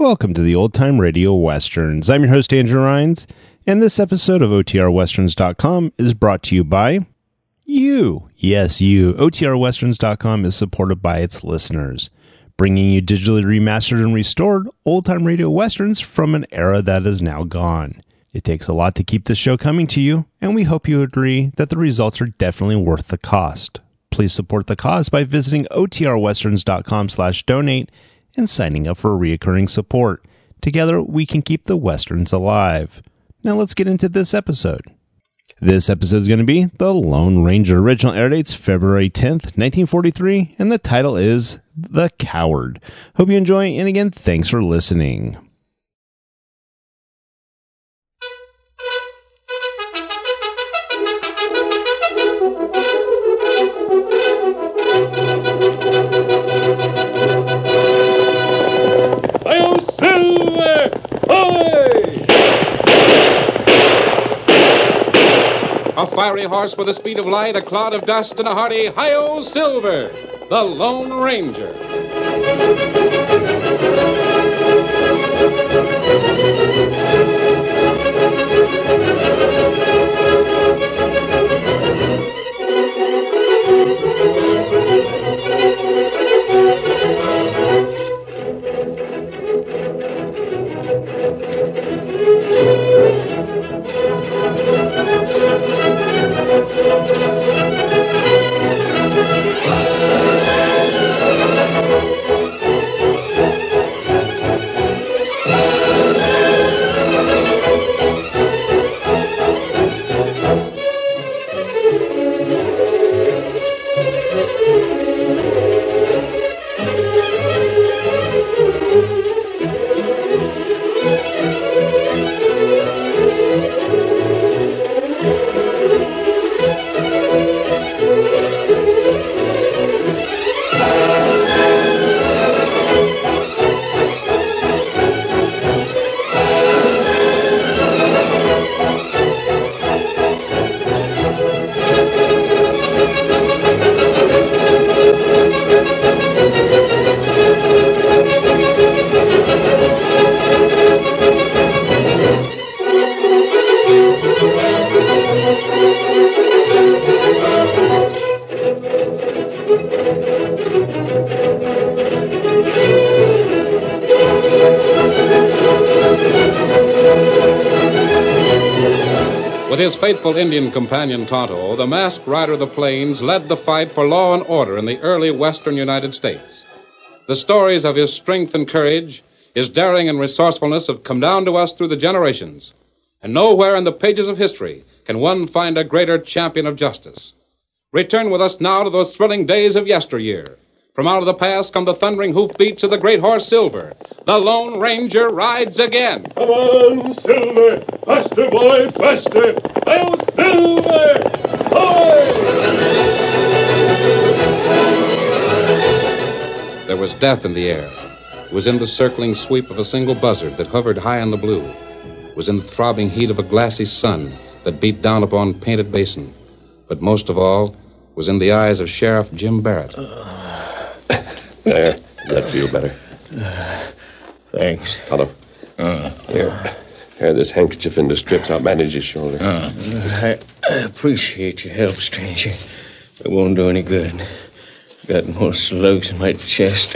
welcome to the Old Time Radio Westerns. I'm your host, Andrew Rhynes, and this episode of OTRWesterns.com is brought to you by you. Yes, you. OTRWesterns.com is supported by its listeners, bringing you digitally remastered and restored old-time radio westerns from an era that is now gone. It takes a lot to keep this show coming to you, and we hope you agree that the results are definitely worth the cost. Please support the cause by visiting OTRWesterns.com/donate and signing up for reoccurring support. Together, we can keep the Westerns alive. Now let's get into this episode. This episode is going to be The Lone Ranger. Original air dates February 10th, 1943, and the title is The Coward. Hope you enjoy, and again, thanks for listening. A fiery horse with the speed of light, a cloud of dust, and a hearty Hi-Yo Silver, the Lone Ranger. With his faithful Indian companion Tonto, the masked rider of the plains led the fight for law and order in the early western United States. The stories of his strength and courage, his daring and resourcefulness have come down to us through the generations. And nowhere in the pages of history can one find a greater champion of justice. Return with us now to those thrilling days of yesteryear. From out of the past come the thundering hoofbeats of the great horse Silver. The Lone Ranger rides again. Come on, Silver! Faster, boy, faster! Oh, Silver! Hoy! There was death in the air. It was in the circling sweep of a single buzzard that hovered high in the blue. It was in the throbbing heat of a glassy sun that beat down upon Painted Basin. But most of all was in the eyes of Sheriff Jim Barrett. There. Does that feel better? Thanks. Tonto. Here. Tear this handkerchief into strips. I'll bandage your shoulder. I appreciate your help, stranger. It won't do any good. Got more slugs in my chest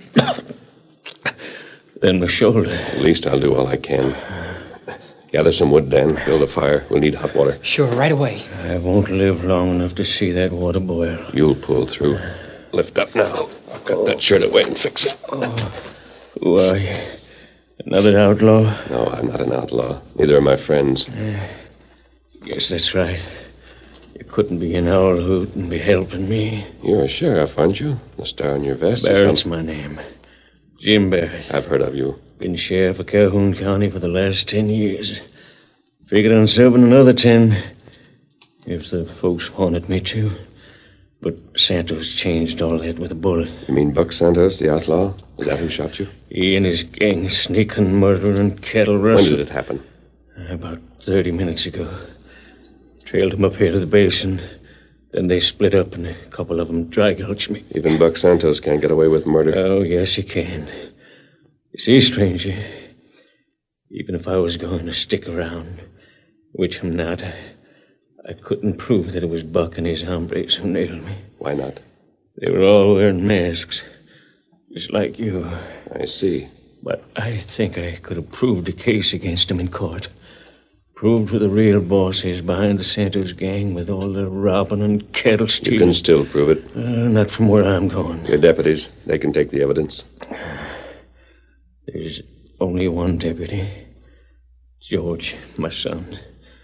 than my shoulder. At least I'll do all I can. Gather some wood, Dan. Build a fire. We'll need hot water. Sure, right away. I won't live long enough to see that water boil. You'll pull through. Lift up now. I'll cut that shirt away and fix it. Who are you? Another outlaw? No, I'm not an outlaw. Neither are my friends. Guess that's right. You couldn't be an owl hoot and be helping me. You're a sheriff, aren't you? The star on your vest. Barrett's my name. Jim Barrett. I've heard of you. Been sheriff of Calhoun County for the last 10 years. Figured on serving another 10 if the folks wanted me to. But Santos changed all that with a bullet. You mean Buck Santos, the outlaw? Is that who shot you? He and his gang sneaking, murdering, cattle rustling. When did it happen? About 30 minutes ago. Trailed him up here to the basin. Then they split up and a couple of them dry gulched me. Even Buck Santos can't get away with murder. Oh, yes, he can. You see, stranger, even if I was going to stick around, which I'm not, I couldn't prove that it was Buck and his hombres who nailed me. Why not? They were all wearing masks, just like you. I see. But I think I could have proved a case against them in court. Proved who the real boss is behind the Santos gang with all the robbing and cattle stealing. You can still prove it. Not from where I'm going. Your deputies, they can take the evidence. There's only one deputy. George, my son.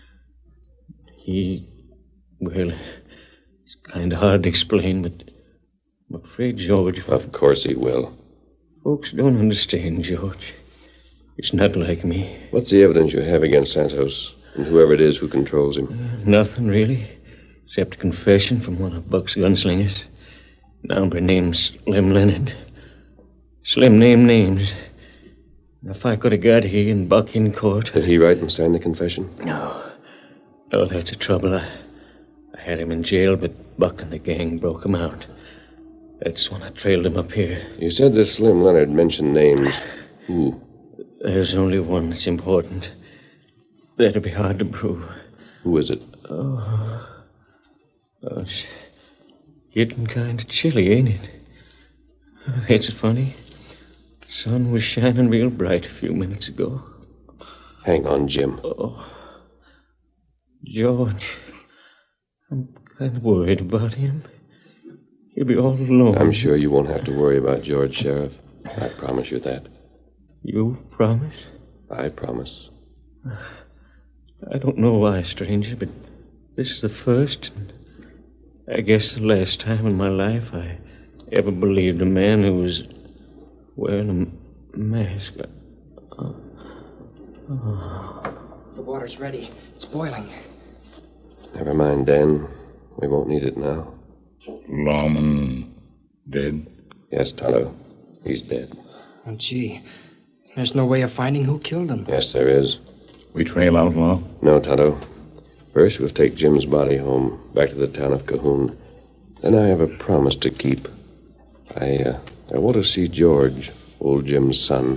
Well, it's kind of hard to explain, but I'm afraid George... Of course he will. Folks don't understand George. It's not like me. What's the evidence you have against Santos and whoever it is who controls him? Nothing, really, except a confession from one of Buck's gunslingers. An hombre named Slim Leonard. Slim named names. If I could have got he and Buck in court... Did he write and sign the confession? No, that's the trouble. I had him in jail, but Buck and the gang broke him out. That's when I trailed him up here. You said this Slim Leonard mentioned names. Who? There's only one that's important. That'll be hard to prove. Who is it? It's getting kind of chilly, ain't it? It's funny. The sun was shining real bright a few minutes ago. Hang on, Jim. George. I'm kind of worried about him. He'll be all alone. I'm sure you won't have to worry about George, Sheriff. I promise you that. You promise? I promise. I don't know why, stranger, but this is the first and I guess the last time in my life I ever believed a man who was wearing a mask. The water's ready. It's boiling. Never mind, Dan. We won't need it now. Lawman dead? Yes, Tonto. He's dead. Oh, gee. There's no way of finding who killed him. Yes, there is. We trail outlaw? No, Tonto. First, we'll take Jim's body home, back to the town of Cahoon. Then I have a promise to keep. I want to see George, old Jim's son.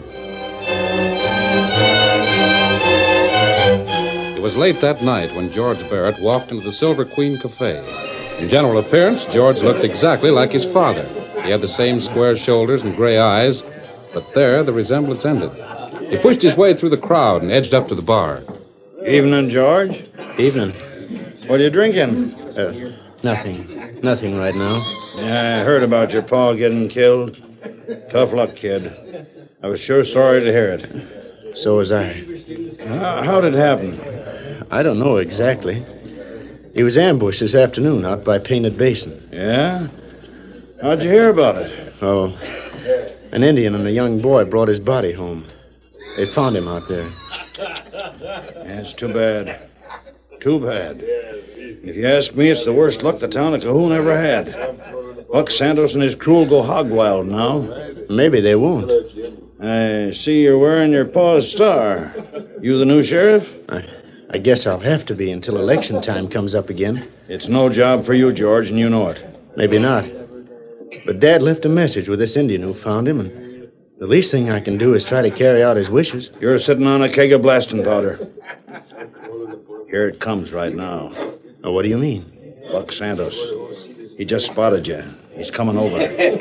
It was late that night when George Barrett walked into the Silver Queen Cafe. In general appearance, George looked exactly like his father. He had the same square shoulders and gray eyes, but there the resemblance ended. He pushed his way through the crowd and edged up to the bar. Evening, George. Evening. What are you drinking? Nothing. Nothing right now. Yeah, I heard about your pa getting killed. Tough luck, kid. I was sure sorry to hear it. So was I. How did it happen? I don't know exactly. He was ambushed this afternoon out by Painted Basin. Yeah? How'd you hear about it? Oh, an Indian and a young boy brought his body home. They found him out there. Yeah, it's too bad. Too bad. If you ask me, it's the worst luck the town of Cahoon ever had. Buck Santos and his crew will go hog wild now. Maybe they won't. I see you're wearing your pa's star. You the new sheriff? I guess I'll have to be until election time comes up again. It's no job for you, George, and you know it. Maybe not. But Dad left a message with this Indian who found him, and the least thing I can do is try to carry out his wishes. You're sitting on a keg of blasting powder. Here it comes right now. Oh, what do you mean? Buck Santos. He just spotted you. He's coming over.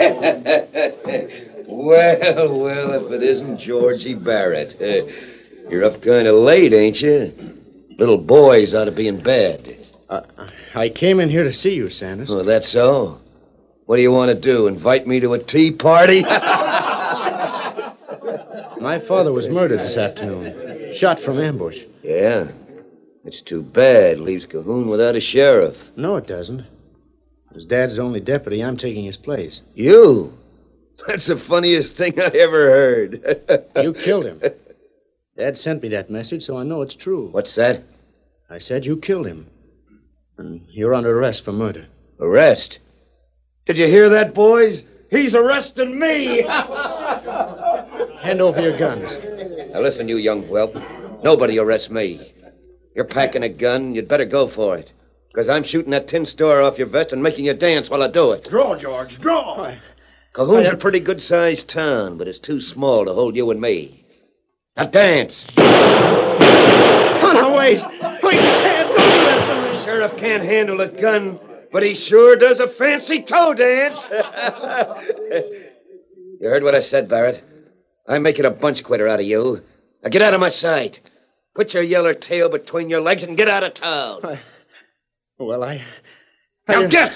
Well, if it isn't Georgie Barrett. You're up kind of late, ain't you? Little boys ought to be in bed. I came in here to see you, Santos. Oh, that's so? What do you want to do, invite me to a tea party? My father was murdered this afternoon. Shot from ambush. Yeah. It's too bad. Leaves Cahoon without a sheriff. No, it doesn't. As Dad's only deputy, I'm taking his place. You? That's the funniest thing I ever heard. You killed him. Dad sent me that message, so I know it's true. What's that? I said you killed him. And you're under arrest for murder. Arrest? Did you hear that, boys? He's arresting me! Hand over your guns. Now listen, you young whelp. Nobody arrests me. You're packing a gun, you'd better go for it. Because I'm shooting that tin store off your vest and making you dance while I do it. Draw, George, draw! Cahoon's a pretty good-sized town, but it's too small to hold you and me. Now dance. Oh, no, wait. Wait, you can't. Don't do that to me. Sheriff can't handle a gun, but he sure does a fancy toe dance. You heard what I said, Barrett. I'm making a bunch quitter out of you. Now get out of my sight. Put your yeller tail between your legs and get out of town. Now get!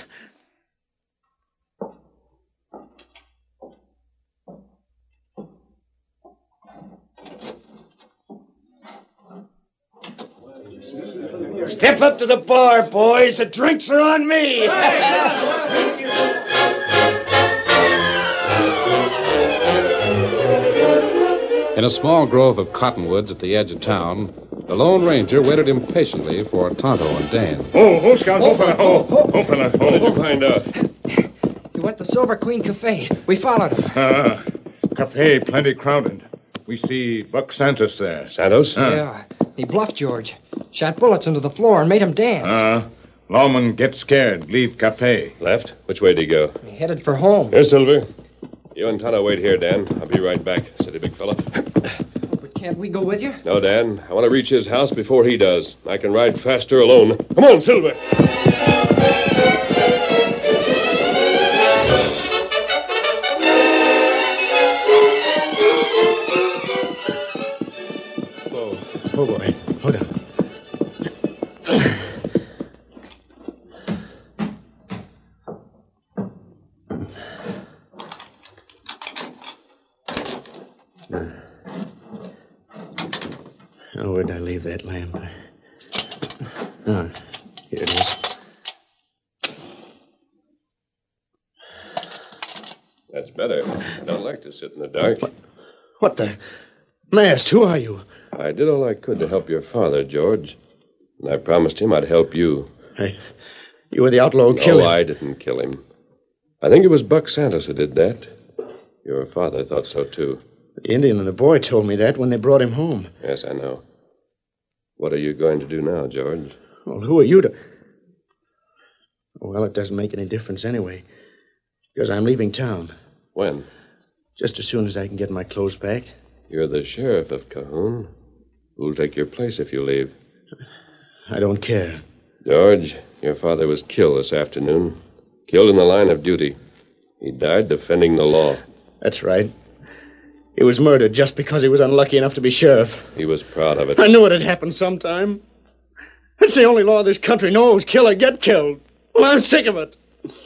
Step up to the bar, boys. The drinks are on me. In a small grove of cottonwoods at the edge of town, the Lone Ranger waited impatiently for Tonto and Dan. Oh, Scout, fella. What did you find out? He went to Silver Queen Cafe. We followed him. Cafe plenty crowded. We see Buck Santos there. Santos? Yeah. He bluffed George. Shot bullets into the floor and made him dance. Lawman get scared. Leave cafe. Left? Which way did he go? He headed for home. Here, Silver. You and Tonto wait here, Dan. I'll be right back. Steady, big fella. But can't we go with you? No, Dan. I want to reach his house before he does. I can ride faster alone. Come on, Silver. Oh, boy. Hold on. Oh, where'd I leave that lamp? Oh, here it is. That's better. I don't like to sit in the dark. What the blast? Who are you? I did all I could to help your father, George. And I promised him I'd help you. You were the outlaw who killed him. No, I didn't kill him. I think it was Buck Santos who did that. Your father thought so, too. The Indian and the boy told me that when they brought him home. Yes, I know. What are you going to do now, George? Well, who are you to... Well, it doesn't make any difference anyway. Because I'm leaving town. When? Just as soon as I can get my clothes packed. You're the sheriff of Cahoon. Who'll take your place if you leave? I don't care. George, your father was killed this afternoon. Killed in the line of duty. He died defending the law. That's right. He was murdered just because he was unlucky enough to be sheriff. He was proud of it. I knew it'd happen sometime. That's the only law this country knows. Kill or get killed. Well, I'm sick of it.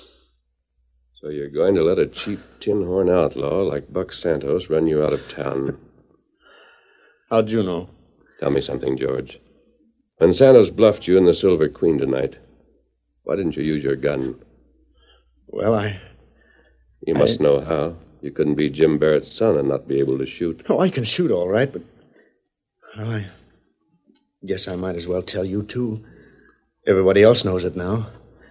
So you're going to let a cheap tin horn outlaw like Buck Santos run you out of town? How'd you know? Tell me something, George. When Santos bluffed you in the Silver Queen tonight, why didn't you use your gun? Well, You must know how. You couldn't be Jim Barrett's son and not be able to shoot. Oh, I can shoot all right, but... Well, I guess I might as well tell you, too. Everybody else knows it now.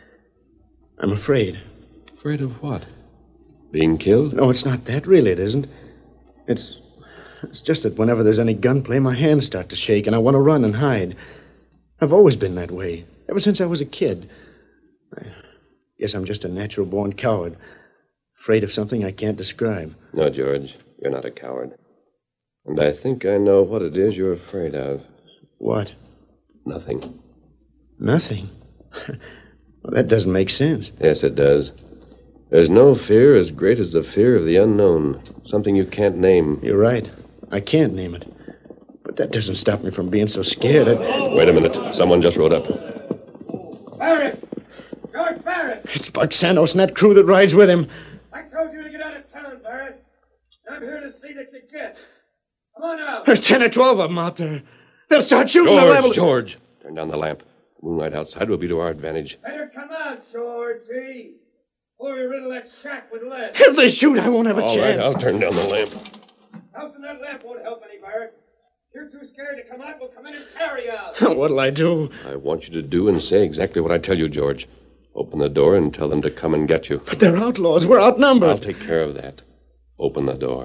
I'm afraid. Afraid of what? Being killed? No, it's not that. Really, it isn't. It's just that whenever there's any gunplay, my hands start to shake, and I want to run and hide. I've always been that way, ever since I was a kid. I guess I'm just a natural-born coward, afraid of something I can't describe. No, George, you're not a coward. And I think I know what it is you're afraid of. What? Nothing. Nothing? Well, that doesn't make sense. Yes, it does. There's no fear as great as the fear of the unknown, something you can't name. You're right. I can't name it. But that doesn't stop me from being so scared. Wait a minute. Someone just rode up. Barrett! George Barrett! It's Buck Santos and that crew that rides with him. I told you to get out of town, Barrett. I'm here to see that you get. Come on out. There's 10 or 12 of them out there. They'll start shooting. George! Turn down the lamp. Moonlight outside will be to our advantage. Better come out, Georgie. Or we riddle that shack with lead. If they shoot, I won't have a All chance. right, I'll turn down the lamp. Housing that lamp won't help any, Barrett. You're too scared to come out. We'll come in and carry you out. What'll I do? I want you to do and say exactly what I tell you, George. Open the door and tell them to come and get you. But they're outlaws. We're outnumbered. I'll take care of that. Open the door.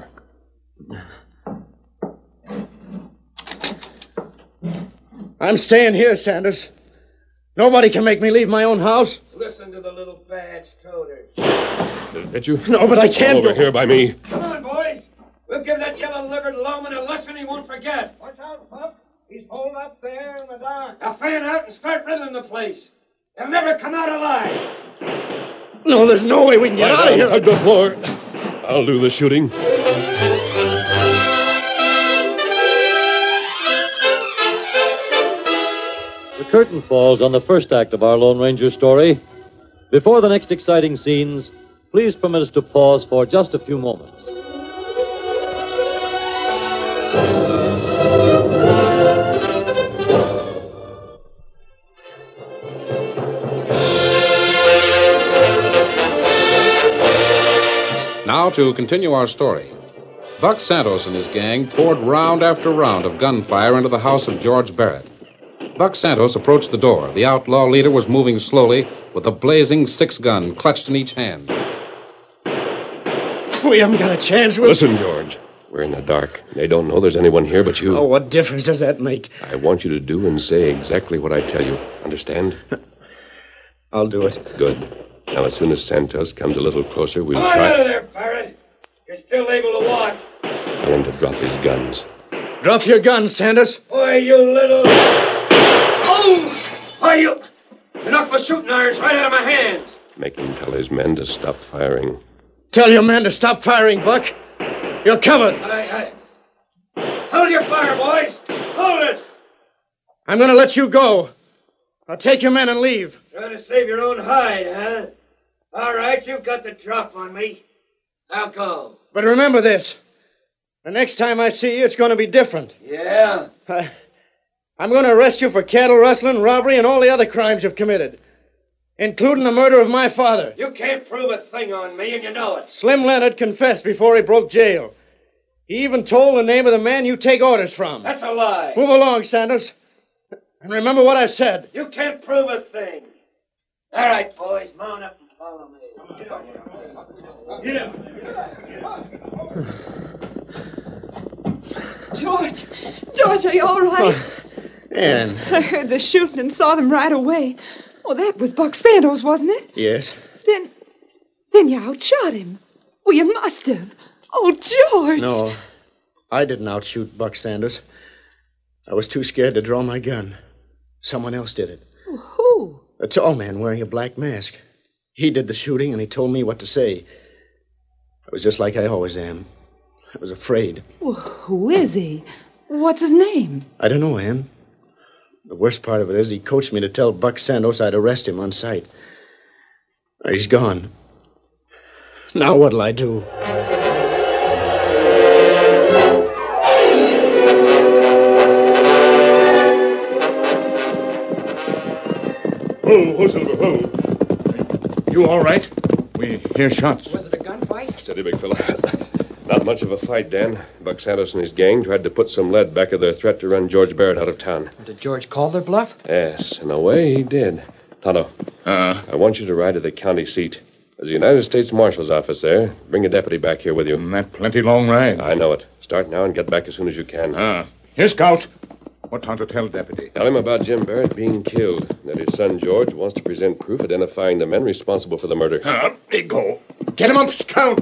I'm staying here, Sanders. Nobody can make me leave my own house. Listen to the little bag. That's Toter. Did it hit you? No, but I can't Over go. here by me. Come on, boys. We'll give that yellow-livered lawman a lesson he won't forget. Watch out, Pup. He's holed up there in the dark. Now fan out and start riddling the place. He'll never come out alive. No, there's no way we can get out of here. Hug the floor. I'll do the shooting. The curtain falls on the first act of our Lone Ranger story. Before the next exciting scenes, please permit us to pause for just a few moments. Now to continue our story. Buck Santos and his gang poured round after round of gunfire into the house of George Barrett. Buck Santos approached the door. The outlaw leader was moving slowly with a blazing 6-gun clutched in each hand. We haven't got a chance. Listen, George. We're in the dark. They don't know there's anyone here but you. Oh, what difference does that make? I want you to do and say exactly what I tell you. Understand? I'll do it. Good. Now, as soon as Santos comes a little closer, we'll Come on try... out of there, Barrett. You're still able to watch. Tell him to drop his guns. Drop your gun, Sanders. Boy, you little... Oh! Why, you knocked my shooting irons right out of my hands. Make him tell his men to stop firing. Tell your men to stop firing, Buck. You're covered. Hold your fire, boys. Hold it. I'm going to let you go. I'll take your men and leave. Trying to save your own hide, huh? All right, you've got the drop on me. I'll go. But remember this. The next time I see you, it's going to be different. Yeah? I'm going to arrest you for cattle rustling, robbery, and all the other crimes you've committed, including the murder of my father. You can't prove a thing on me, and you know it. Slim Leonard confessed before he broke jail. He even told the name of the man you take orders from. That's a lie. Move along, Sanders. And remember what I said. You can't prove a thing. All right, boys, mount up and follow me. George, are you all right? Ann. I heard the shooting and saw them right away. Oh, that was Buck Santos, wasn't it? Yes. Then you outshot him. Well, you must have. Oh, George. No, I didn't outshoot Buck Sanders. I was too scared to draw my gun. Someone else did it. Who? A tall man wearing a black mask. He did the shooting, and he told me what to say. I was just like I always am. I was afraid. Well, who is he? What's his name? I don't know, Ann. The worst part of it is he coached me to tell Buck Santos I'd arrest him on sight. He's gone. Now what'll I do? Whoa, Silver, whoa. You all right? We hear shots. Was it a gunfight? Steady, big fella. Not much of a fight, Dan. Buck Santos and his gang tried to put some lead back of their threat to run George Barrett out of town. Did George call their bluff? Yes, in a way he did. Tonto, I want you to ride to the county seat. There's a United States Marshal's office there. Bring a deputy back here with you. That plenty long ride. I know it. Start now and get back as soon as you can. Here, Scout. What Tonto tell deputy? Tell him about Jim Barrett being killed, and that his son George wants to present proof identifying the men responsible for the murder. Up they go. Get him up, Scout.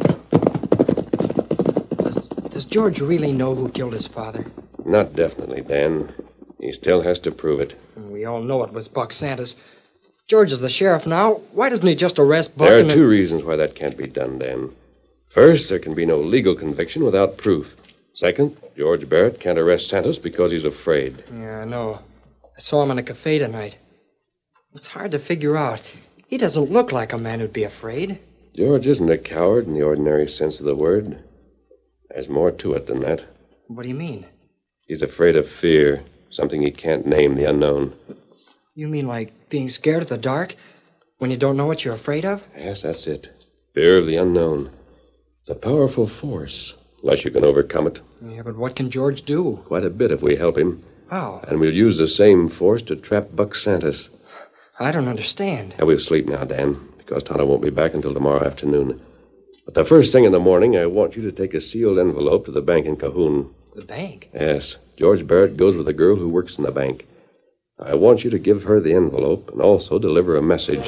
Does George really know who killed his father? Not definitely, Dan. He still has to prove it. We all know it was Buck Santos. George is the sheriff now. Why doesn't he just arrest Buck? There are two reasons why that can't be done, Dan. First, there can be no legal conviction without proof. Second, George Barrett can't arrest Santos because he's afraid. Yeah, I know. I saw him in a cafe tonight. It's hard to figure out. He doesn't look like a man who'd be afraid. George isn't a coward in the ordinary sense of the word. There's more to it than that. What do you mean? He's afraid of fear, something he can't name, the unknown. You mean like being scared of the dark when you don't know what you're afraid of? Yes, that's it. Fear of the unknown. It's a powerful force, unless you can overcome it. Yeah, but what can George do? Quite a bit if we help him. How? And we'll use the same force to trap Buck Santos. I don't understand. Now, we'll sleep now, Dan, because Tonto won't be back until tomorrow afternoon. But the first thing in the morning, I want you to take a sealed envelope to the bank in Cahoon. The bank? Yes. George Barrett goes with a girl who works in the bank. I want you to give her the envelope and also deliver a message.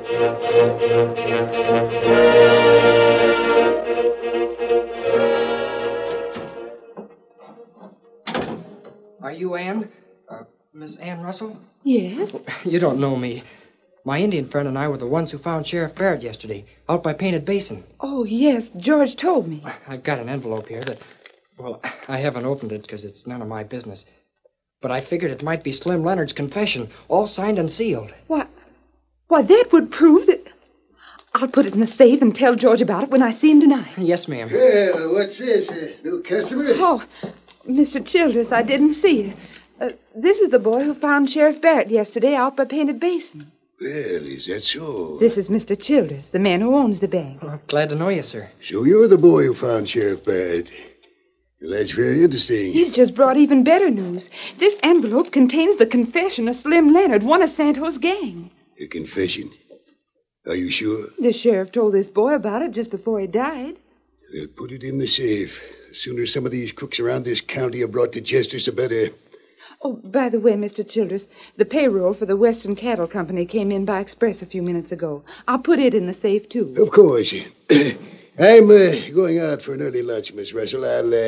Are you Ann? Miss Ann Russell? Yes? You don't know me. My Indian friend and I were the ones who found Sheriff Barrett yesterday, out by Painted Basin. Oh, yes. George told me. I've got an envelope here that... Well, I haven't opened it because it's none of my business. But I figured it might be Slim Leonard's confession, all signed and sealed. Why, that would prove that... I'll put it in the safe and tell George about it when I see him tonight. Yes, ma'am. Well, what's this? A new customer? Oh, Mr. Childress, I didn't see you. This is the boy who found Sheriff Barrett yesterday out by Painted Basin. Well, is that so? This is Mr. Childress, the man who owns the bank. Well, glad to know you, sir. So you're the boy who found Sheriff Barrett. Well, that's very interesting. He's just brought even better news. This envelope contains the confession of Slim Leonard, one of Santos' gang. A confession? Are you sure? The sheriff told this boy about it just before he died. They'll put it in the safe. The sooner some of these crooks around this county are brought to justice, the better. Oh, by the way, Mr. Childress, the payroll for the Western Cattle Company came in by express a few minutes ago. I'll put it in the safe, too. Of course. I'm going out for an early lunch, Miss Russell.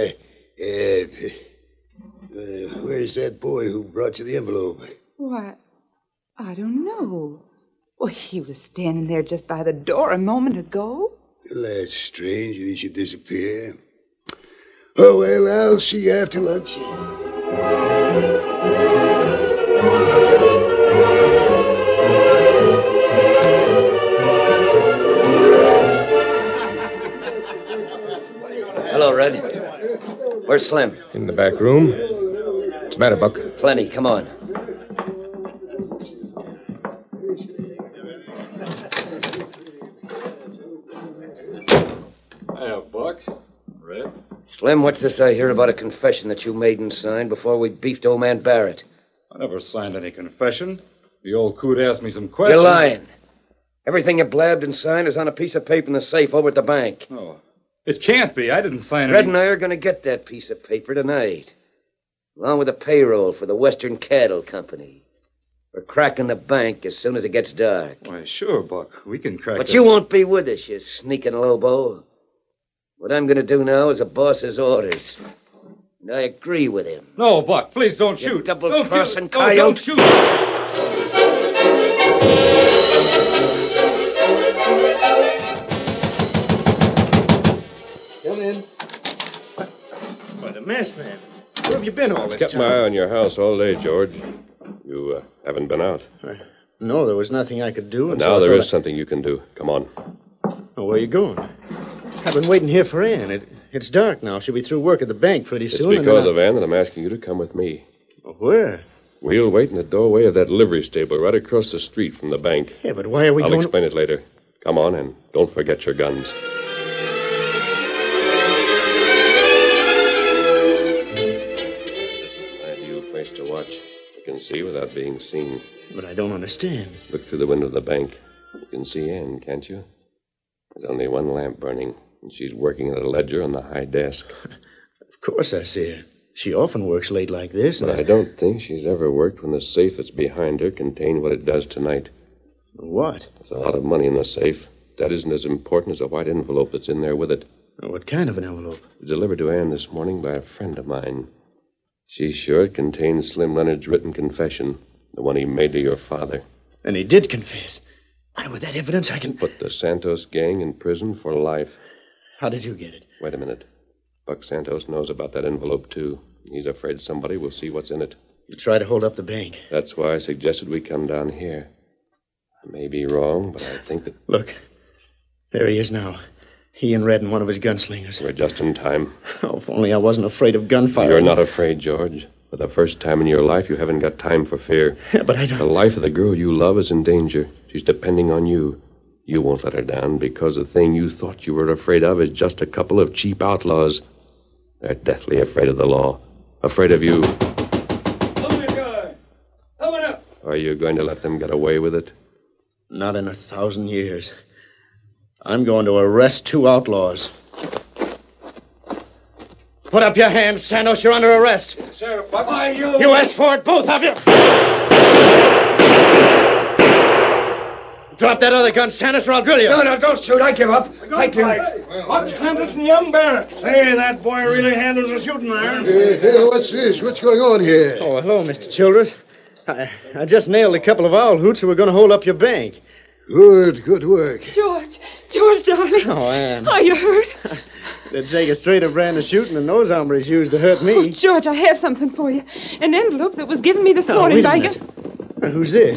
Where's that boy who brought you the envelope? Why, I don't know. Well, he was standing there just by the door a moment ago. Well, that's strange that he should disappear. Oh, well, I'll see you after lunch. Hello, Red. Where's Slim? In the back room. What's the matter, Buck? Plenty. Come on. Hiya, Buck. Red. Slim, what's this I hear about a confession that you made and signed before we beefed old man Barrett? I never signed any confession. The old coot asked me some questions. You're lying. Everything you blabbed and signed is on a piece of paper in the safe over at the bank. Oh, it can't be. I didn't sign Red any... and I are going to get that piece of paper tonight, along with the payroll for the Western Cattle Company. We're cracking the bank as soon as it gets dark. Why, sure, Buck. We can crack But it. you won't be with us, you sneaking lobo. What I'm going to do now is a boss's orders. And I agree with him. No, Buck, please don't You shoot. double-crossing Don't shoot. coyote. Don't shoot. Come in. Why, the masked man. Where have you been all this Kept time? my eye on your house all day, George. You haven't been out. No, there was nothing I could do. But and now so I there thought is something you can do. Come on. Oh, where are you going? I've been waiting here for Ann. It's dark now. She'll be through work at the bank pretty It's soon. and because then of Ann that I'm asking you to come with me. Where? We'll wait in the doorway of that livery stable right across the street from the bank. Yeah, but why are we I'll going... explain it later. Come on, and don't forget your guns. I have you a place to watch. You can see without being seen. But I don't understand. Look through the window of the bank. You can see Ann, can't you? There's only one lamp burning, and she's working at a ledger on the high desk. Of course I see her. She often works late like this. But I don't think she's ever worked when the safe that's behind her contained what it does tonight. What? There's a lot of money in the safe. That isn't as important as a white envelope that's in there with it. What kind of an envelope? It was delivered to Ann this morning by a friend of mine. She's sure it contains Slim Leonard's written confession, the one he made to your father. And he did confess. Why, with that evidence, I can... Put the Santos gang in prison for life. How did you get it? Wait a minute. Buck Santos knows about that envelope, too. He's afraid somebody will see what's in it. You try to hold up the bank. That's why I suggested we come down here. I may be wrong, but I think that... Look. There he is now. He and Red and one of his gunslingers. We're just in time. Oh, if only I wasn't afraid of gunfire. You're not afraid, George. For the first time in your life, you haven't got time for fear. Yeah, but I don't... The life of the girl you love is in danger. She's depending on you. You won't let her down because the thing you thought you were afraid of is just a couple of cheap outlaws. They're deathly afraid of the law. Afraid of you. Open the door. Open up. Are you going to let them get away with it? Not in 1,000 years. I'm going to arrest 2 outlaws. Put up your hands, Santos. You're under arrest. Sir, Buck. Why, you... You asked for it, both of you. Drop that other gun, Santos, or I'll drill you. No, don't shoot. I give up. I give up. Buck Sanderson, young Barrett. Say, that boy really handles a shooting iron. Hey, what's this? What's going on here? Oh, hello, Mr. Childress. I just nailed a couple of owl hoots who were going to hold up your bank. Good work. George, darling. Oh, Ann. Are you hurt? It'd take a straighter brand of shooting than those hombres used to hurt me. Oh, George, I have something for you. An envelope that was given me this morning by you. Who's this?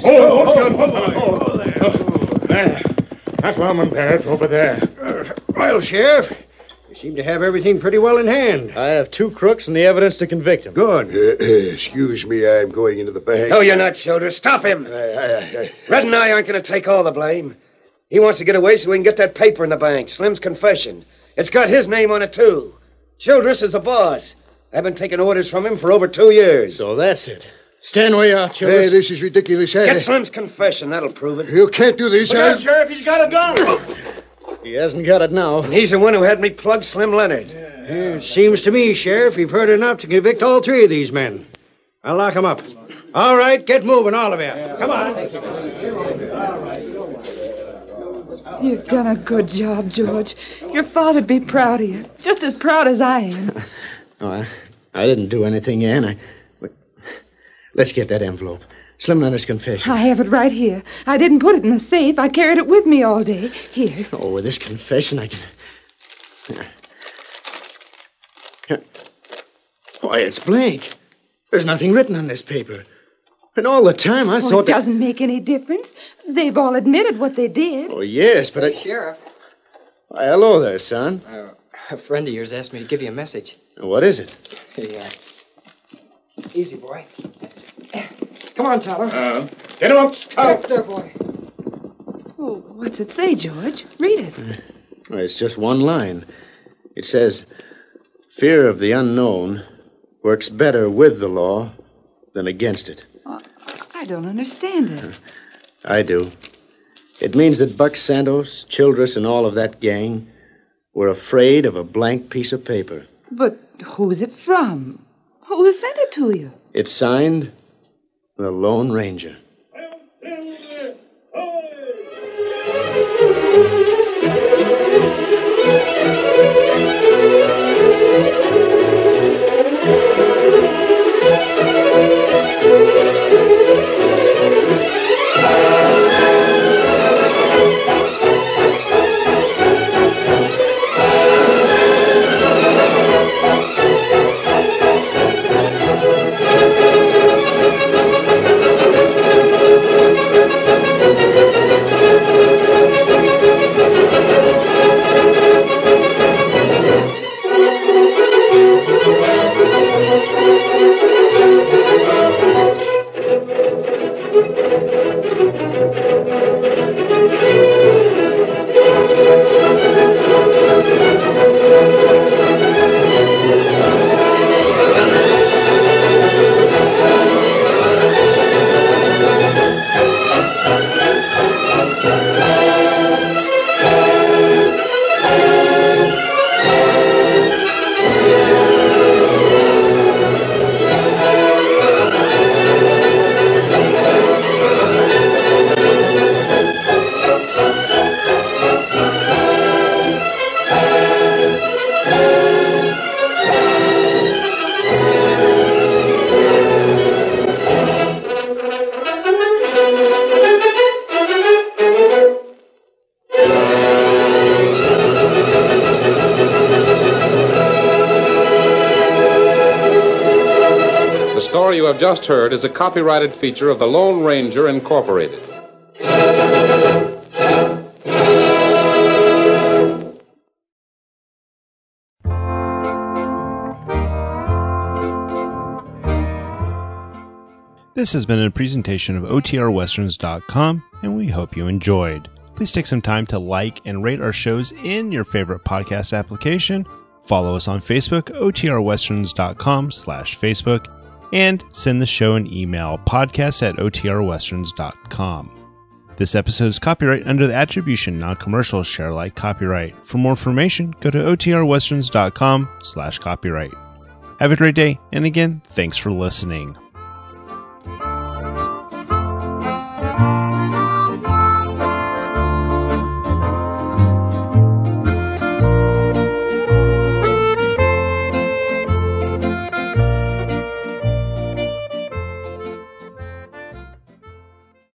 That's Lawman Barrett over there. Well, Sheriff, you seem to have everything pretty well in hand. I have 2 crooks and the evidence to convict them. Good. Excuse me, I'm going into the bank. No, you're not, Childress. Stop him. Red and I aren't going to take all the blame. He wants to get away so we can get that paper in the bank, Slim's confession. It's got his name on it, too. Childress is the boss. I've been taking orders from him for over 2 years. So that's it. Stand where you are, Childress. Hey, this is ridiculous. Get Slim's confession. That'll prove it. You can't do this. Look out, Sheriff. He's got a gun. He hasn't got it now. And he's the one who had me plug Slim Leonard. Seems to me, Sheriff, you've heard enough to convict all 3 of these men. I'll lock them up. All right, get moving, all of you. Come on. You've done a good job, George. Your father'd be proud of you, just as proud as I am. Oh, I didn't do anything, Ann. Let's get that envelope. Slim Leonard's confession. I have it right here. I didn't put it in the safe. I carried it with me all day. Here. Oh, with this confession, I can... Why, it's blank. There's nothing written on this paper. And all the time I thought it doesn't make any difference. They've all admitted what they did. Oh, yes, but Sheriff. Why, hello there, son. A friend of yours asked me to give you a message. What is it? Yeah. Easy, boy. Come on, Tyler. Get him up, Scout. There, boy. Oh, what's it say, George? Read it. Well, it's just one line. It says, fear of the unknown works better with the law than against it. I don't understand it. I do. It means that Buck Santos, Childress, and all of that gang were afraid of a blank piece of paper. But who's it from? Who sent it to you? It's signed The Lone Ranger. The story you have just heard is a copyrighted feature of the Lone Ranger Incorporated. This has been a presentation of OTRWesterns.com, and we hope you enjoyed. Please take some time to like and rate our shows in your favorite podcast application. Follow us on Facebook, OTRWesterns.com/Facebook, and send the show an email, podcast@OTRWesterns.com. This episode is copyright under the Attribution Non-Commercial Share Alike copyright. For more information, go to OTRWesterns.com/copyright. Have a great day, and again, thanks for listening.